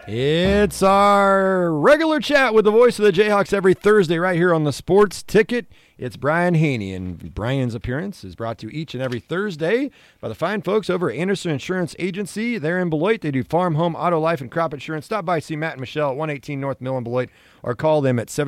It's our regular chat with the voice of the Jayhawks every Thursday right here on the Sports Ticket. It's Brian Haney, and Brian's appearance is brought to you each and every Thursday by the fine folks over at Anderson Insurance Agency. They're in Beloit. They do farm, home, auto, life, and crop insurance. Stop by, see Matt and Michelle at 118 North Mill in Beloit, or call them at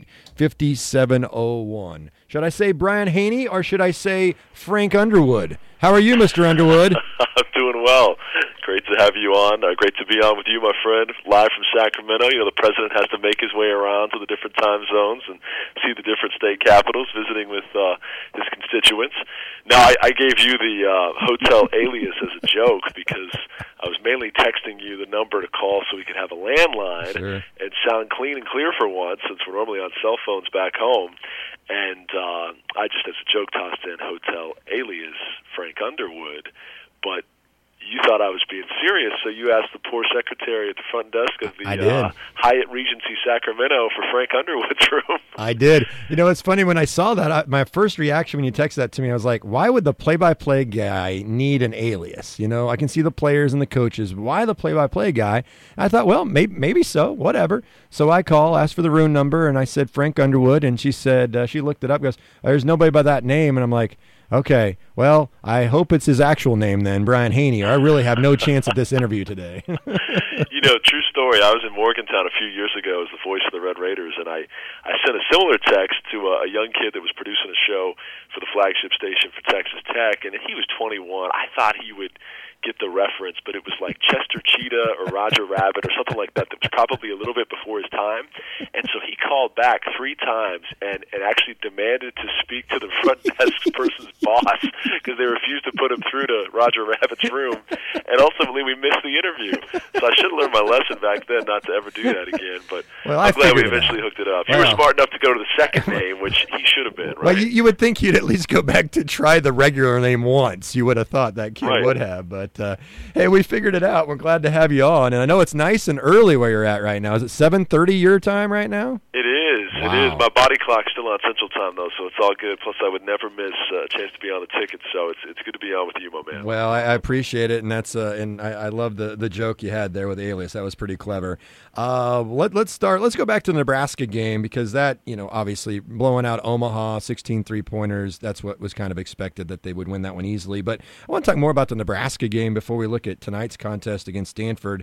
738-5701. Should I say Brian Haney, or should I say Frank Underwood? How are you, Mr. Underwood? I'm doing well. Great to have you on. Great to be on with you, my friend, live from Sacramento. You know, the president has to make his way around to the different time zones and see the different state capitals, visiting with his constituents. Now, I gave you the hotel alias as a joke because I was mainly texting you the number to call so we could have a landline and sound clean and clear for once, since we're normally on cell phones back home. And I just, as a joke, tossed in hotel alias Frank Underwood, but you thought I was being serious, so you asked the poor secretary at the front desk of the Hyatt Regency Sacramento for Frank Underwood's room. I did. You know, it's funny, when I saw that, my first reaction when you texted that to me, I was like, why would the play-by-play guy need an alias? You know, I can see the players and the coaches. Why the play-by-play guy? And I thought, well, maybe so, whatever. So I asked for the room number, and I said Frank Underwood, and she said, she looked it up, goes, there's nobody by that name, and I'm like, okay, well, I hope it's his actual name then, Brian Haney, or I really have no chance at this interview today. You know, true story, I was in Morgantown a few years ago as the voice of the Red Raiders, and I sent a similar text to a young kid that was producing a show for the flagship station for Texas Tech, and he was 21. I thought he would get the reference, but it was like Chester Cheetah or Roger Rabbit or something like that was probably a little bit before his time. And so he called back 3 times and actually demanded to speak to the front desk person's boss because they refused to put him through to Roger Rabbit's room. And ultimately we missed the interview. So I should have learned my lesson back then not to ever do that again. But I'm glad we eventually hooked it up. You were smart enough to go to the second name, which he should have been, right? Well, you would think you'd at least go back to try the regular name once. You would have thought that kid would have, but hey, we figured it out. We're glad to have you on. And I know it's nice and early where you're at right now. Is it 7:30 your time right now? It is. Wow. It is. My body clock's still on Central Time, though, so it's all good. Plus, I would never miss a chance to be on the ticket, so it's good to be on with you, my man. Well, I appreciate it, and that's and I love the joke you had there with Alias. That was pretty clever. Let's start. Let's go back to the Nebraska game, because that, you know, obviously blowing out Omaha, 16 3-pointers, that's what was kind of expected, that they would win that one easily. But I want to talk more about the Nebraska game before we look at tonight's contest against Stanford.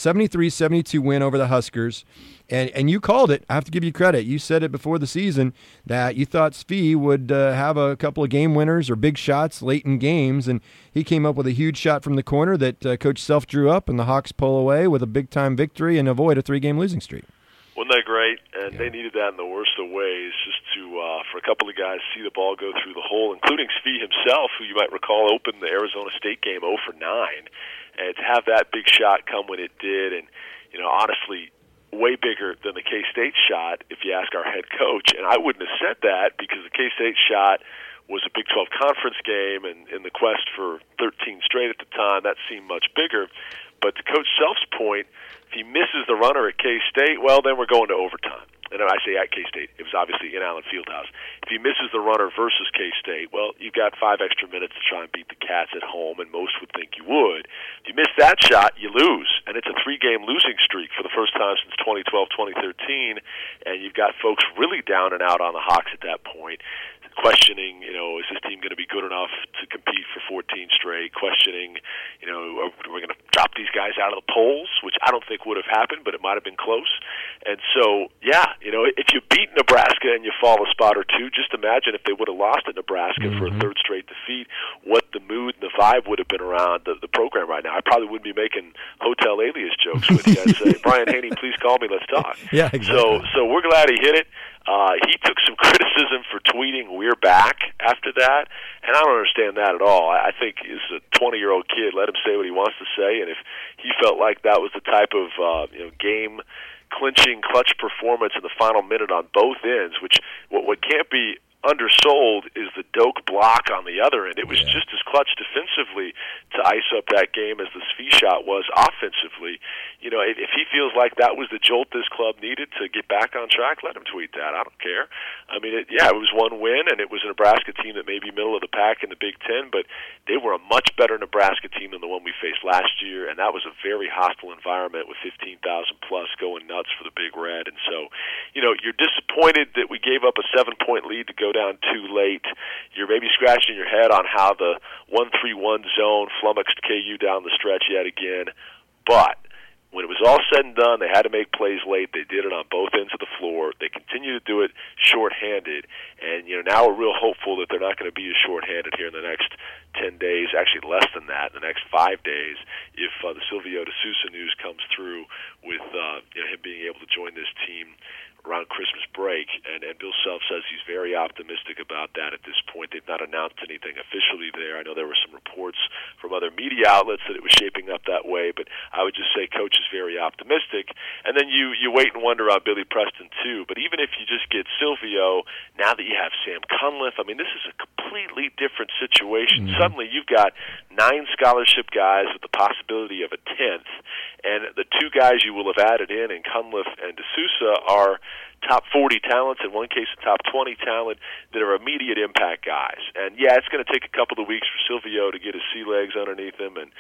73-72 win over the Huskers. And you called it. I have to give you credit. You said it before the season that you thought Svi would have a couple of game winners or big shots late in games, and he came up with a huge shot from the corner that Coach Self drew up, and the Hawks pull away with a big-time victory and avoid a 3-game losing streak. Wasn't that great? And they needed that in the worst of ways, just to for a couple of guys see the ball go through the hole, including Svi himself, who you might recall opened the Arizona State game 0 for 9, and to have that big shot come when it did, and, you know, honestly, way bigger than the K-State shot, if you ask our head coach. And I wouldn't have said that, because the K-State shot was a Big 12 conference game, and in the quest for 13 straight at the time, that seemed much bigger. But to Coach Self's point, if he misses the runner at K-State, well, then we're going to overtime. And I say at K-State, it was obviously in Allen Fieldhouse. If he misses the runner versus K-State, well, you've got 5 extra minutes to try and beat the Cats at home, and most would think you would. If you miss that shot, you lose. And it's a 3-game losing streak for the first time since 2012-2013, and you've got folks really down and out on the Hawks at that point, questioning, you know, is this team going to be good enough to compete for 14 straight, questioning, you know, are we going to drop these guys out of the polls, which I don't think would have happened, but it might have been close. And so, yeah, you know, if you beat Nebraska and you fall a spot or two, just imagine if they would have lost at Nebraska for a 3rd straight defeat, what the mood and the vibe would have been around the program right now. I probably wouldn't be making hotel alias jokes with you. I'd say, Brian Haney, please call me, let's talk. Yeah, exactly. So we're glad he hit it. He took some criticism for tweeting "we're back" after that, and I don't understand that at all. I think as a 20-year-old kid, let him say what he wants to say, and if he felt like that was the type of game-clinching, clutch performance in the final minute on both ends, which what can't be undersold is the Doak block on the other end. It was just as clutch defensively to ice up that game as the Svi shot was offensively. You know, if he feels like that was the jolt this club needed to get back on track, let him tweet that. I don't care. I mean, it was one win, and it was a Nebraska team that may be middle of the pack in the Big Ten, but they were a much better Nebraska team than the one we faced last year, and that was a very hostile environment with 15,000 plus going nuts for the Big Red. And so, you know, you're disappointed that we gave up a 7-point lead to go down too late. You're maybe scratching your head on how the 1-3-1 zone flummoxed KU down the stretch yet again. But when it was all said and done, they had to make plays late. They did it on both ends of the floor. They continue to do it shorthanded. And, you know, now we're real hopeful that they're not going to be as shorthanded here in the next 10 days, actually less than that, in the next 5 days, if the Silvio De Sousa news comes through with him being able to join this team around Christmas break, and Bill Self says he's very optimistic about that at this point. They've not announced anything officially there. I know there were some reports from other media outlets that it was shaping up that way, but I would just say Coach is very optimistic. And then you wait and wonder on Billy Preston too, but even if you just get Silvio, now that you have Sam Cunliffe, I mean, this is a completely different situation. Suddenly you've got 9 scholarship guys with the possibility of a 10th, and the 2 guys you will have added in Cunliffe and De Sousa are top 40 talents, in one case a top 20 talent, that are immediate impact guys. And yeah, it's going to take a couple of weeks for Silvio to get his sea legs underneath him and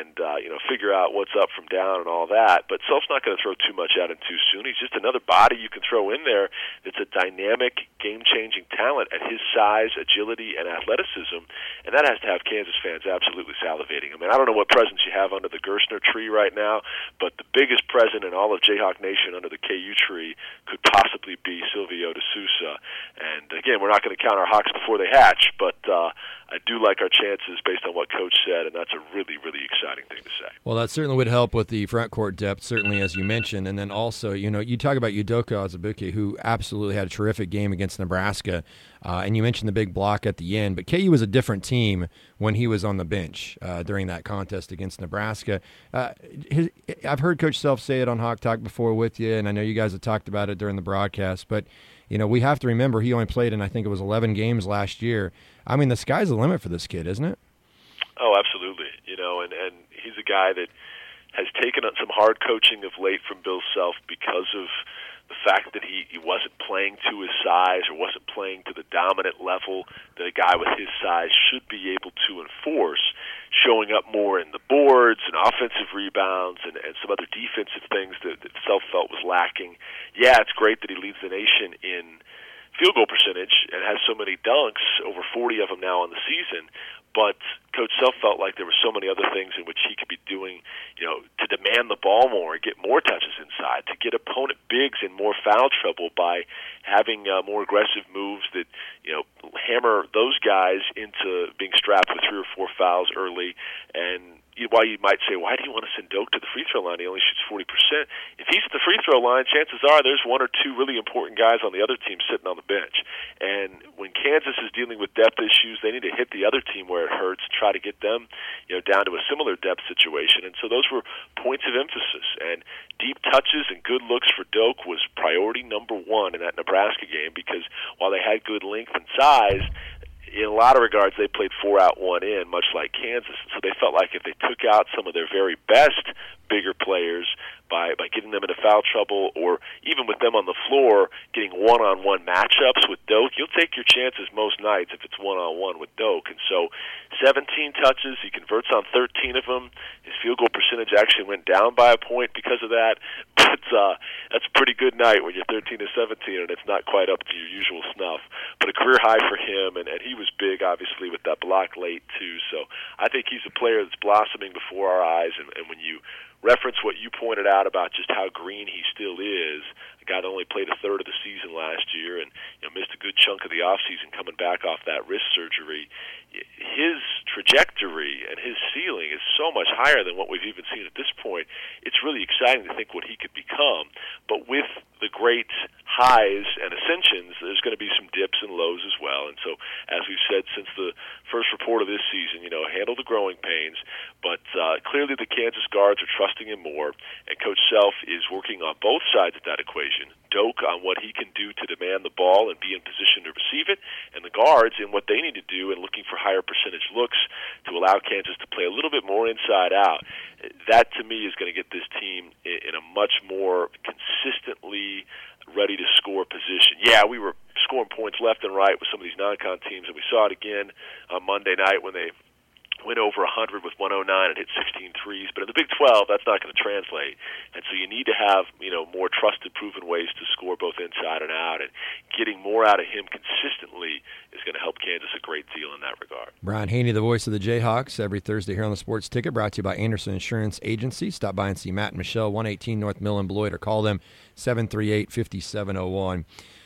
figure out what's up from down and all that. But Self's not going to throw too much at him too soon. He's just another body you can throw in there that's a dynamic, game-changing talent at his size, agility, and athleticism. And that has to have Kansas fans absolutely salivating. I mean, I don't know what presents you have under the Gerstner tree right now, but the biggest present in all of Jayhawk Nation under the KU tree could possibly be Silvio De Sousa. And again, we're not going to count our hawks before they hatch, but I do like our chances based on what Coach said, and that's a really, really exciting thing to say. Well, that certainly would help with the front court depth, certainly, as you mentioned. And then also, you know, you talk about Udoka Azubuike, who absolutely had a terrific game against Nebraska, and you mentioned the big block at the end. But KU was a different team when he was on the bench during that contest against Nebraska. I've heard Coach Self say it on Hawk Talk before with you, and I know you guys have talked about it during the broadcast, but you know, we have to remember he only played in, I think it was 11 games last year. I mean, the sky's the limit for this kid, isn't it? Oh, absolutely. You know, and he's a guy that has taken on some hard coaching of late from Bill Self because of the fact that he wasn't playing to his size or wasn't playing to the dominant level that a guy with his size should be able to enforce, showing up more in the boards and offensive rebounds and some other defensive things that Self felt was lacking. Yeah, it's great that he leads the nation in field goal percentage and has so many dunks, over 40 of them now on the season, but Coach Self felt like there were so many other things in which he could be doing, you know, to demand the ball more, get more touches inside, to get opponent bigs in more foul trouble by having more aggressive moves that, you know, hammer those guys into being strapped with 3 or 4 fouls early. And while you might say, why do you want to send Doak to the free throw line? He only shoots 40%. If he's at the free throw line, chances are there's 1 or 2 really important guys on the other team sitting on the bench. And when Kansas is dealing with depth issues, they need to hit the other team where it hurts, try to get them, you know, down to a similar depth situation. And so those were points of emphasis. And deep touches and good looks for Doak was priority number 1 in that Nebraska game, because while they had good length and size, in a lot of regards, they played 4 out, 1 in, much like Kansas. So they felt like if they took out some of their very best bigger players by getting them into foul trouble, or even with them on the floor, getting one-on-one matchups with Doak, you'll take your chances most nights if it's one-on-one with Doak. And so 17 touches, he converts on 13 of them. His field goal percentage actually went down by a point because of that. But that's a pretty good night when you're 13 to 17 and it's not quite up to your usual snuff. But a career high for him, and he was big, obviously, with that block late, too. So I think he's a player that's blossoming before our eyes, and when you reference what you pointed out about just how green he still is, a guy that only played a third of the season last year and, you know, missed a good chunk of the offseason coming back off that wrist surgery, his trajectory and his ceiling is so much higher than what we've even seen at this point. It's really exciting to think what he could become. But with the great highs and ascensions, there's going to be some dips and lows as well. And so, as we've said since the first report of this season, handle the growing pains. But clearly the Kansas guards are trusting him more, and Coach Self is working on both sides of that equation. Doak on what he can do to demand the ball and be in position to receive it, and the guards in what they need to do and looking for higher percentage looks to allow Kansas to play a little bit more inside out. That, to me, is going to get this team in a much more consistently ready-to-score position. Yeah, we were scoring points left and right with some of these non-con teams, and we saw it again on Monday night when they went over 100 with 109 and hit 16 threes. But in the Big 12, that's not going to translate. And so you need to have, more trusted, proven ways to score both inside and out. And getting more out of him consistently is going to help Kansas a great deal in that regard. Brian Haney, the voice of the Jayhawks, every Thursday here on the Sports Ticket, brought to you by Anderson Insurance Agency. Stop by and see Matt and Michelle, 118 North Mill in Beloit, or call them 738-5701.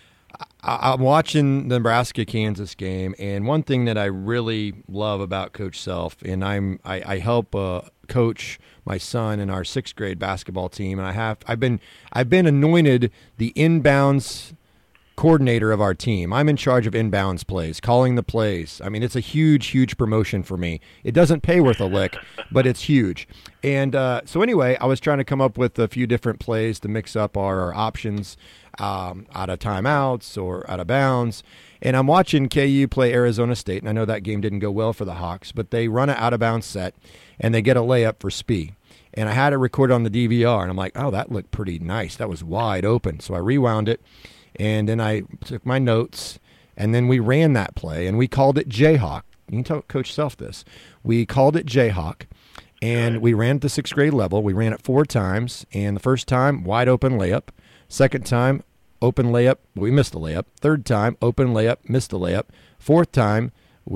I'm watching the Nebraska-Kansas game, and one thing that I really love about Coach Self, and I help coach my son in our 6th grade basketball team, and I've been anointed the inbounds coordinator of our team. I'm in charge of inbounds plays, calling the plays. I mean, it's a huge promotion for me. It doesn't pay worth a lick, but it's huge. And so anyway, I was trying to come up with a few different plays to mix up our options out of timeouts or out of bounds. And I'm watching KU play Arizona State, and I know that game didn't go well for the Hawks, but they run an out-of-bounds set, and they get a layup for Spee. And I had it recorded on the DVR, and I'm like, oh, that looked pretty nice. That was wide open. So I rewound it, and then I took my notes, and then we ran that play, and we called it Jayhawk. You can tell Coach Self this. We called it Jayhawk, and we ran at the 6th grade level. We ran it 4 times, and the first time, wide open layup. Second time, open layup. We missed the layup. Third time, open layup, missed the layup. Fourth time,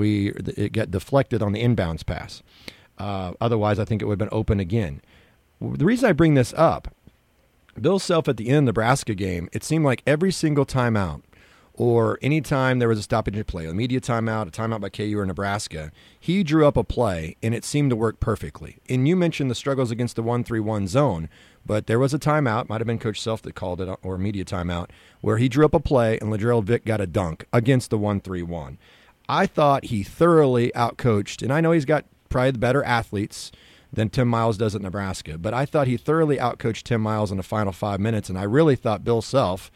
it got deflected on the inbounds pass. Otherwise, I think it would have been open again. The reason I bring this up, Bill Self at the end of the Nebraska game, it seemed like every single timeout or any time there was a stoppage in play, a media timeout, a timeout by KU or Nebraska, he drew up a play, and it seemed to work perfectly. And you mentioned the struggles against the 1-3-1 zone, but there was a timeout, might have been Coach Self that called it, or a media timeout, where he drew up a play, and Latrell Vick got a dunk against the 1-3-1. I thought he thoroughly outcoached, and I know he's got probably the better athletes than Tim Miles does at Nebraska, but I thought he thoroughly outcoached Tim Miles in the final 5 minutes, and I really thought Bill Self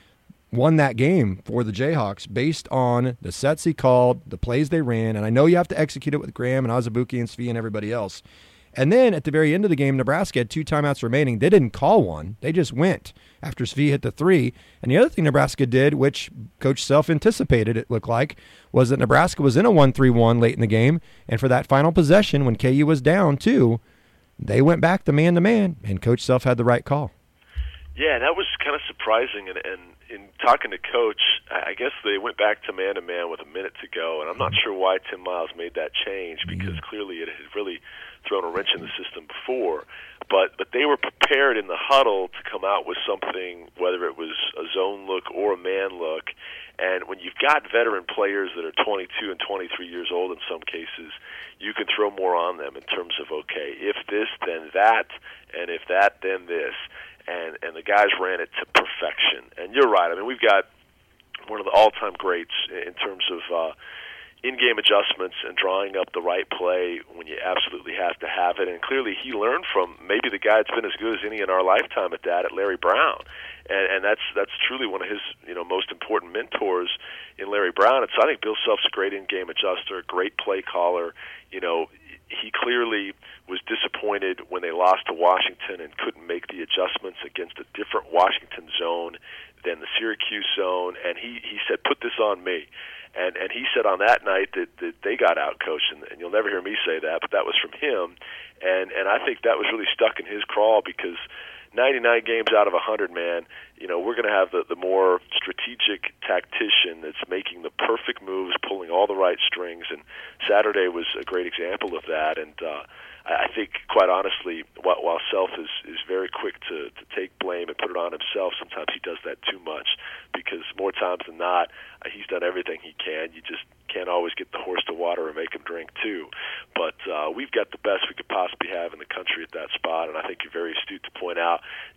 won that game for the Jayhawks based on the sets he called, the plays they ran, and I know you have to execute it with Graham and Azubuike and Spee and everybody else. And then at the very end of the game, Nebraska had 2 timeouts remaining. They didn't call one. They just went after Spee hit the 3. And the other thing Nebraska did, which Coach Self anticipated, it looked like, was that Nebraska was in a 1-3-1 late in the game. And for that final possession, when KU was down 2, they went back to man-to-man, and Coach Self had the right call. Yeah, that was kind of surprising. And in talking to Coach, I guess they went back to man-to-man with a minute to go. And I'm not sure why Tim Miles made that change, because clearly it had really thrown a wrench in the system before, but they were prepared in the huddle to come out with something, whether it was a zone look or a man look. And when you've got veteran players that are 22 and 23 years old in some cases, you can throw more on them in terms of, okay, if this, then that, and if that, then this. And the guys ran it to perfection. And you're right. I mean, we've got one of the all-time greats in terms of in-game adjustments and drawing up the right play when you absolutely have to have it. And clearly he learned from maybe the guy that's been as good as any in our lifetime at that, at Larry Brown. And that's truly one of his most important mentors in Larry Brown. And so I think Bill Self's a great in-game adjuster, great play caller. He clearly was disappointed when they lost to Washington and couldn't make the adjustments against a different Washington zone than the Syracuse zone. And he said, put this on me. And he said on that night that they got out-coached, and you'll never hear me say that, but that was from him. And I think that was really stuck in his craw, because 99 games out of 100, man, we're going to have the more strategic tactician that's making the perfect moves, pulling all the right strings, and Saturday was a great example of that. And I think, quite honestly, while Self is very quick to take blame and put it on himself, sometimes he does that too much, because more times than not, he's done everything he can. You just can't always get the horse to water and make him drink too. But we've got the best we could possibly have in the country at that spot, and I think you're very astute to point out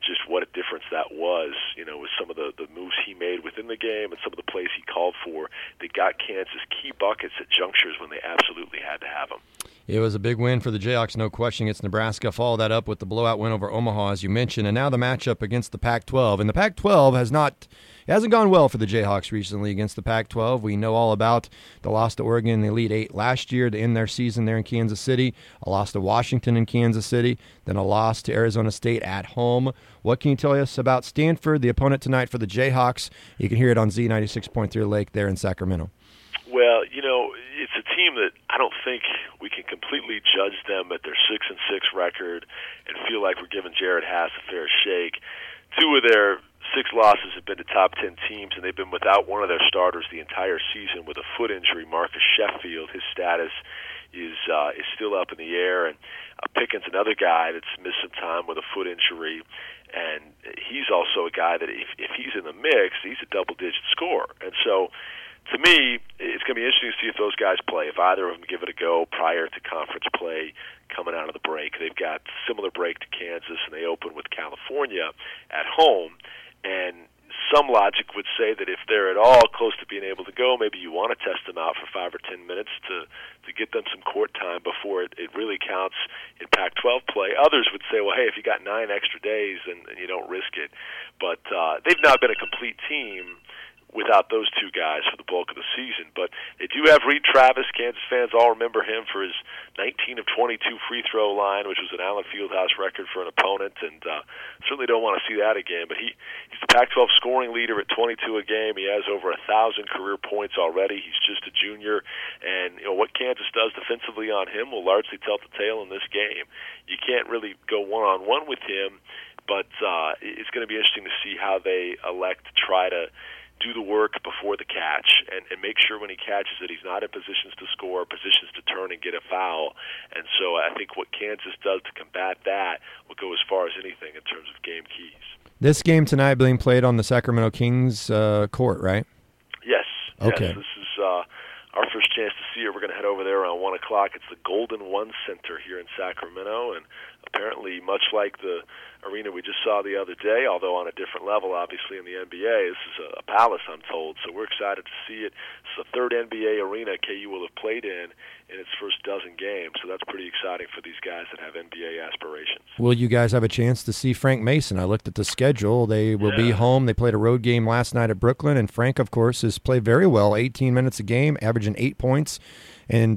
just what a difference that was, with some of the moves he made within the game and some of the plays he called for. They got Kansas key buckets at junctures when they absolutely had to have them. It was a big win for the Jayhawks, no question, against Nebraska. Follow that up with the blowout win over Omaha, as you mentioned, and now the matchup against the Pac-12. And the Pac-12 hasn't gone well for the Jayhawks recently against the Pac-12. We know all about the loss to Oregon in the Elite Eight last year to end their season there in Kansas City, a loss to Washington in Kansas City, then a loss to Arizona State at home. What can you tell us about Stanford, the opponent tonight for the Jayhawks? You can hear it on Z96.3 Lake there in Sacramento. Well, it's a team that I don't think we can completely judge them at their 6-6 record and feel like we're giving Jared Haas a fair shake. 2 of their 6 losses have been to top 10 teams, and they've been without one of their starters the entire season with a foot injury. Marcus Sheffield, his status is still up in the air, and Pickens, another guy that's missed some time with a foot injury, and he's also a guy that if he's in the mix, he's a double-digit scorer. And so, to me, it's going to be interesting to see if those guys play, if either of them give it a go prior to conference play coming out of the break. They've got a similar break to Kansas, and they open with California at home. And some logic would say that if they're at all close to being able to go, maybe you want to test them out for 5 or 10 minutes to get them some court time before it really counts in Pac-12 play. Others would say, well, hey, if you got 9 extra days, then you don't risk it. But they've not been a complete team without those 2 guys for the bulk of the season. But they do have Reed Travis. Kansas fans all remember him for his 19 of 22 free throw line, which was an Allen Fieldhouse record for an opponent, and certainly don't want to see that again. But he's the Pac-12 scoring leader at 22 a game. He has over 1,000 career points already. He's just a junior, and what Kansas does defensively on him will largely tell the tale in this game. You can't really go one-on-one with him, but it's going to be interesting to see how they elect to try to do the work before the catch and make sure when he catches it he's not in positions to score, positions to turn and get a foul. And so I think what Kansas does to combat that will go as far as anything in terms of game keys. This game tonight being played on the Sacramento Kings court, right? Yes. Okay. Yes, this is our first chance to see it. We're going to head over there around 1 o'clock. It's the Golden One Center here in Sacramento, and apparently much like the arena we just saw the other day, although on a different level, obviously, in the NBA. This is a palace, I'm told, so we're excited to see it. It's the 3rd NBA arena KU will have played in its first dozen games, so that's pretty exciting for these guys that have NBA aspirations. Will you guys have a chance to see Frank Mason? I looked at the schedule. They will be home. They played a road game last night at Brooklyn, and Frank, of course, has played very well, 18 minutes a game, averaging 8 points, and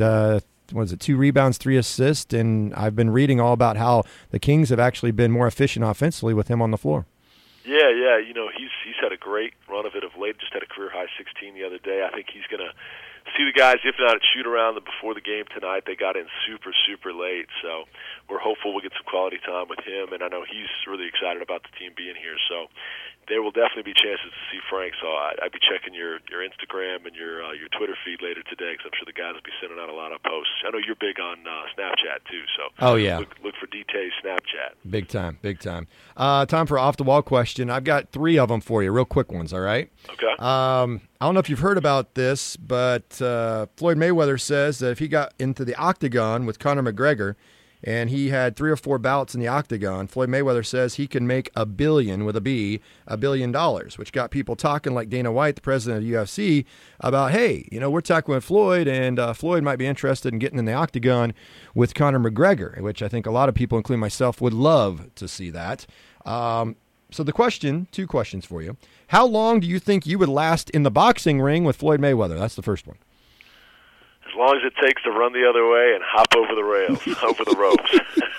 2 rebounds, 3 assists, and I've been reading all about how the Kings have actually been more efficient offensively with him on the floor. Yeah, he's had a great run of it of late. Just had a career-high 16 the other day. I think he's going to see the guys, if not at shoot-around before the game tonight. They got in super, super late, so we're hopeful we'll get some quality time with him, and I know he's really excited about the team being here. So there will definitely be chances to see Frank, so I'd be checking your Instagram and your Twitter feed later today, because I'm sure the guys will be sending out a lot of posts. I know you're big on Snapchat, too, so look for DT's Snapchat. Big time. Time for off-the-wall question. I've got 3 of them for you, real quick ones, all right? Okay. I don't know if you've heard about this, but Floyd Mayweather says that if he got into the octagon with Conor McGregor and he had 3 or 4 bouts in the octagon, Floyd Mayweather says he can make $1 billion, with a B, $1 billion, which got people talking, like Dana White, the president of the UFC, about, hey, we're talking with Floyd, and Floyd might be interested in getting in the octagon with Conor McGregor, which I think a lot of people, including myself, would love to see that. So the question, 2 questions for you. How long do you think you would last in the boxing ring with Floyd Mayweather? That's the first one. As long as it takes to run the other way and hop over the rails, over the ropes.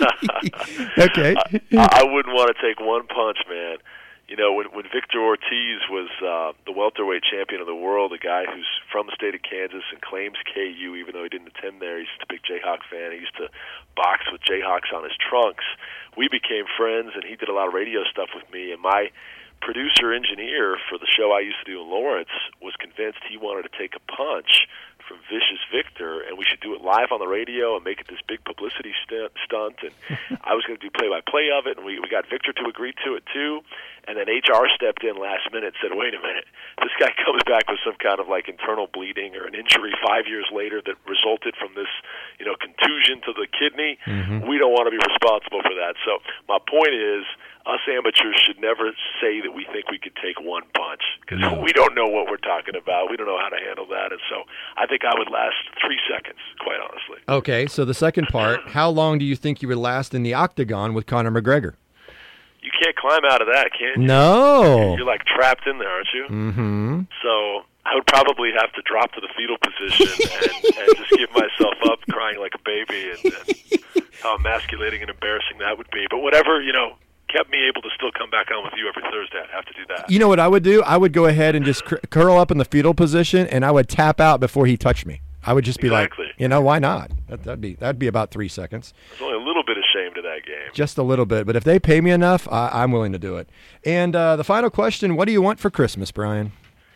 Okay. I wouldn't want to take one punch, man. When Victor Ortiz was the welterweight champion of the world, a guy who's from the state of Kansas and claims KU, even though he didn't attend there, he's a big Jayhawk fan. He used to box with Jayhawks on his trunks. We became friends, and he did a lot of radio stuff with me, and my producer-engineer for the show I used to do in Lawrence was convinced he wanted to take a punch from Vicious Victor, and we should do it live on the radio and make it this big publicity stunt. And I was going to do play-by-play of it, and we got Victor to agree to it too. And then HR stepped in last minute and said, wait a minute, this guy comes back with some kind of internal bleeding or an injury 5 years later that resulted from this, contusion to the kidney. Mm-hmm. We don't want to be responsible for that. So my point is, us amateurs should never say that we think we could take one punch because No. we don't know what we're talking about. We don't know how to handle that. And so I think I would last 3 seconds, quite honestly. Okay, so the second part, how long do you think you would last in the octagon with Conor McGregor? You can't climb out of that, can you? No. You're like trapped in there, aren't you? Mm-hmm. So I would probably have to drop to the fetal position and just give myself up crying like a baby and how emasculating and embarrassing that would be. But whatever, kept me able to still come back on with you every Thursday, I'd have to do that. You know what I would do? I would go ahead and just curl up in the fetal position, and I would tap out before he touched me. I would just be Exactly. like, why not? That'd be about 3 seconds. There's only a little bit ashamed of that game. Just a little bit. But if they pay me enough, I'm willing to do it. And the final question, what do you want for Christmas, Brian?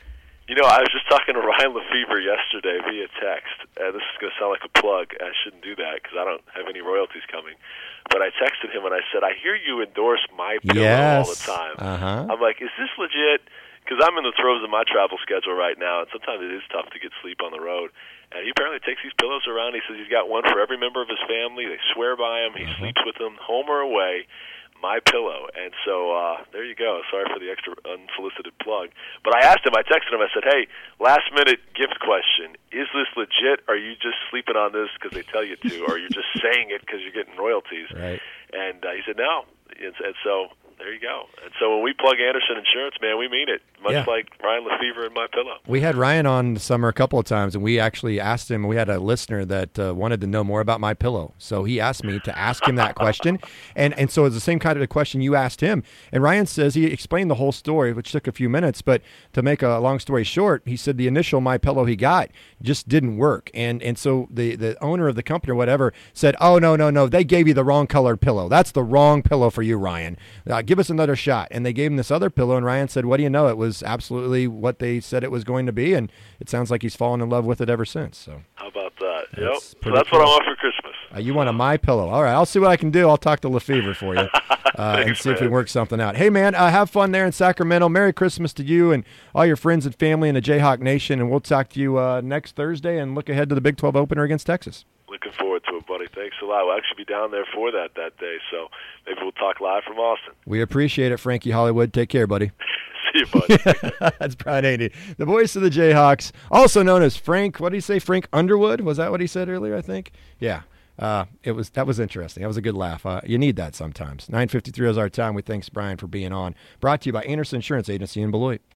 I was just talking to Ryan Lefevre yesterday via text. This is going to sound like a plug. I shouldn't do that because I don't have any royalties coming. But I texted him and I said, I hear you endorse My Pillow all the time. Uh-huh. I'm like, is this legit? Because I'm in the throes of my travel schedule right now, and sometimes it is tough to get sleep on the road. And he apparently takes these pillows around. He says he's got one for every member of his family. They swear by him. He sleeps with them, home or away. My Pillow. And so there you go. Sorry for the extra unsolicited plug. But I asked him, I texted him, I said, hey, last minute gift question. Is this legit? Are you just sleeping on this because they tell you to? Or are you just saying it because you're getting royalties? Right. And he said, no. And so there you go. And so when we plug Anderson Insurance, man, we mean it. Much like Ryan Lefevre and My Pillow. We had Ryan on the summer a couple of times, and we actually asked him. We had a listener that wanted to know more about My Pillow, so he asked me to ask him that question, and so it's the same kind of question you asked him. And Ryan says he explained the whole story, which took a few minutes, but to make a long story short, he said the initial My Pillow he got just didn't work, and so the owner of the company or whatever said, oh no, they gave you the wrong colored pillow. That's the wrong pillow for you, Ryan. Give us another shot. And they gave him this other pillow, and Ryan said, what do you know? It was absolutely what they said it was going to be, and it sounds like he's fallen in love with it ever since. So how about that? That's So that's what I want for Christmas. You want a My Pillow? All right, I'll see what I can do. I'll talk to Lefevre for you and see if we work something out. Hey, man, have fun there in Sacramento. Merry Christmas to you and all your friends and family in the Jayhawk Nation, and we'll talk to you next Thursday and look ahead to the Big 12 opener against Texas. Looking forward to it, buddy. Thanks a lot. We'll actually be down there for that day, so maybe we'll talk live from Austin. We appreciate it, Frankie Hollywood. Take care, buddy. See you, buddy. That's Brian Haney, the voice of the Jayhawks, also known as Frank. What did he say? Frank Underwood? Was that what he said earlier? I think. Yeah. That was interesting. That was a good laugh. You need that sometimes. 9:53 is our time. We thanks Brian for being on. Brought to you by Anderson Insurance Agency in Beloit.